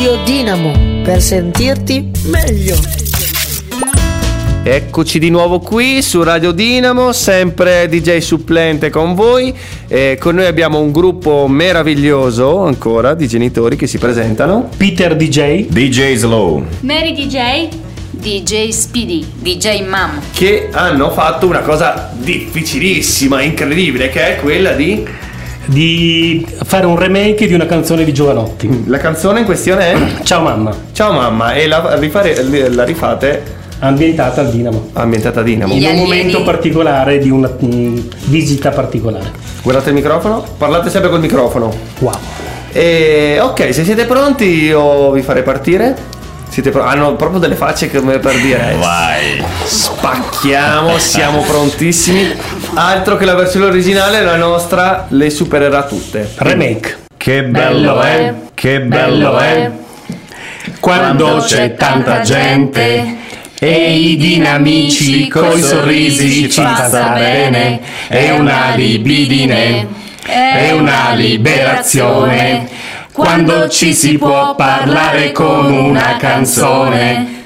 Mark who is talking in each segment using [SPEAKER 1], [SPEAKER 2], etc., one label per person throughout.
[SPEAKER 1] Radio Dinamo, per sentirti meglio.
[SPEAKER 2] Eccoci di nuovo qui su Radio Dinamo, sempre DJ Supplente con voi. Con noi abbiamo un gruppo meraviglioso ancora di genitori che si presentano.
[SPEAKER 3] Peter DJ,
[SPEAKER 4] DJ Slow,
[SPEAKER 5] Mary DJ, DJ Speedy, DJ Mam,
[SPEAKER 2] che hanno fatto una cosa difficilissima, incredibile, che è quella
[SPEAKER 3] di fare un remake di una canzone di Giovanotti.
[SPEAKER 2] La canzone in questione è
[SPEAKER 3] Ciao mamma,
[SPEAKER 2] Ciao mamma, e la rifate
[SPEAKER 3] ambientata al Dinamo,
[SPEAKER 2] ambientata a Dinamo.
[SPEAKER 3] in un momento particolare di una visita particolare.
[SPEAKER 2] Guardate il microfono, parlate sempre col microfono.
[SPEAKER 3] Wow.
[SPEAKER 2] Ok, se siete pronti io vi farei partire. Hanno proprio delle facce come per dire
[SPEAKER 4] vai,
[SPEAKER 2] spacchiamo, siamo prontissimi. Altro che la versione originale, la nostra le supererà tutte.
[SPEAKER 3] Remake.
[SPEAKER 4] che bello è, che bello è
[SPEAKER 3] Quando c'è tanta gente e i dinamici coi sorrisi ci sta bene, è una libidine, è una liberazione. Quando ci si può parlare con una canzone.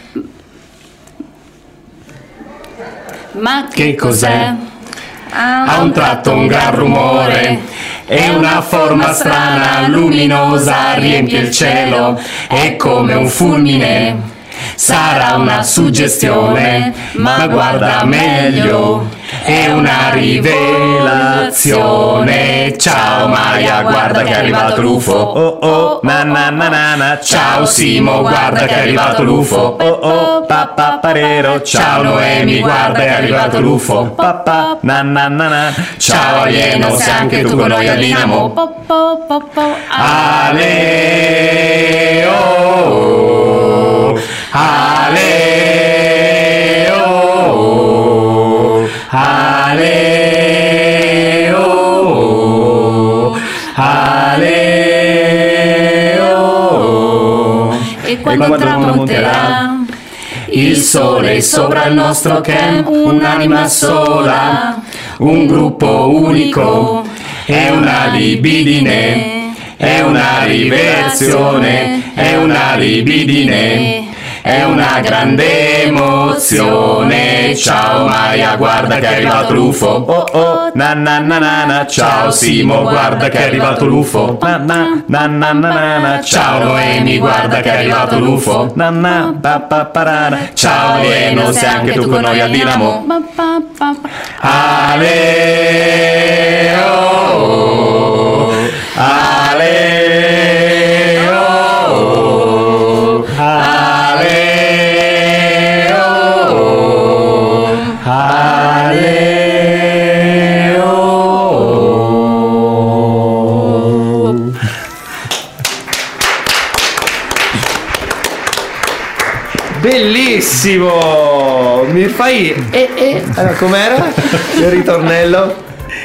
[SPEAKER 5] ma
[SPEAKER 3] Che cos'è? Ha un tratto un gran rumore e una forma strana, luminosa, riempie il cielo, è come un fulmine. Sarà una suggestione, ma guarda meglio, è una rivelazione. Ciao Maya, guarda che è arrivato l'UFO.
[SPEAKER 4] oh oh, na na na na na.
[SPEAKER 3] Ciao Simo, guarda che è arrivato l'UFO.
[SPEAKER 4] Oh oh, papà parero.
[SPEAKER 3] Ciao Noemi, guarda è arrivato l'UFO.
[SPEAKER 4] Papà, na na na na.
[SPEAKER 3] Ciao alieno, sei anche tu con noi a Dinamo. Ale, oh, ale, oh, ale, oh, ale, oh.
[SPEAKER 5] E quando tramonterà
[SPEAKER 3] Il sole sopra il nostro camp, un'anima sola, un gruppo unico, è una libidine, è una rivelazione, è una libidine, è una grande emozione. Ciao Maya, guarda che è arrivato l'UFO.
[SPEAKER 4] Oh oh, na na na na na.
[SPEAKER 3] Ciao Simo, guarda che è arrivato l'UFO.
[SPEAKER 4] Na na na na na na.
[SPEAKER 3] Ciao Noemi, guarda che è arrivato l'UFO.
[SPEAKER 4] Na na papà parara.
[SPEAKER 3] Ciao alieno, sei anche tu con noi a Dinamo. Ale, oh, ale, oh, ale, oh, ale, oh.
[SPEAKER 2] Bellissimo! Mi fai allora, com'era il ritornello?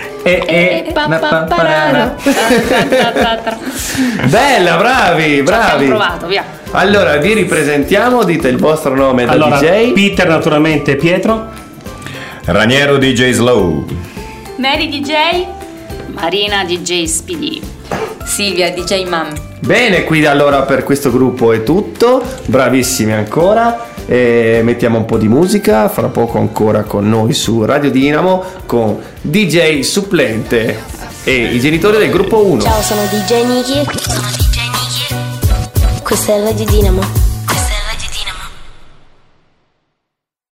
[SPEAKER 2] Bella, bravi.
[SPEAKER 5] Abbiamo provato, via.
[SPEAKER 2] Allora, vi ripresentiamo, dite il vostro nome da
[SPEAKER 3] Allora,
[SPEAKER 2] DJ.
[SPEAKER 3] Peter naturalmente, Pietro,
[SPEAKER 4] Raniero DJ Slow,
[SPEAKER 5] Mary DJ, Marina DJ Speedy,
[SPEAKER 6] Silvia DJ Mam.
[SPEAKER 2] Bene, qui allora per questo gruppo è tutto. Bravissimi ancora. Mettiamo un po' di musica. Fra poco ancora con noi su Radio Dinamo con DJ Supplente e i genitori del gruppo 1.
[SPEAKER 7] Ciao, sono DJ Niki. Questa è Radio Dinamo.